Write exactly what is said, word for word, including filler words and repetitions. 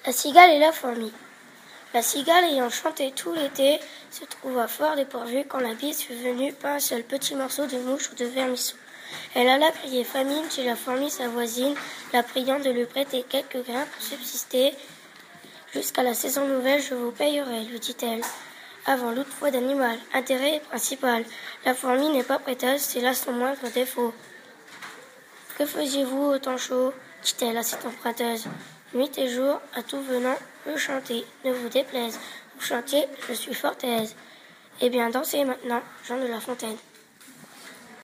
La cigale et la fourmi. La cigale, ayant chanté tout l'été, se trouva fort dépourvue quand la bise fut venue, pas un seul petit morceau de mouche ou de vermisseau. Elle alla crier famine chez la fourmi sa voisine, la priant de lui prêter quelques grains pour subsister. Jusqu'à la saison nouvelle, je vous payerai, lui dit-elle. Avant l'autre fois d'animal, intérêt principal. La fourmi n'est pas prêteuse, c'est là son moindre défaut. Que faisiez-vous au temps chaud, dit-elle à cette emprunteuse. Nuit et jour, à tout venant, je chantais, ne vous déplaise. Vous chantiez, je suis fort aise. Eh bien, dansez maintenant, Jean de La Fontaine.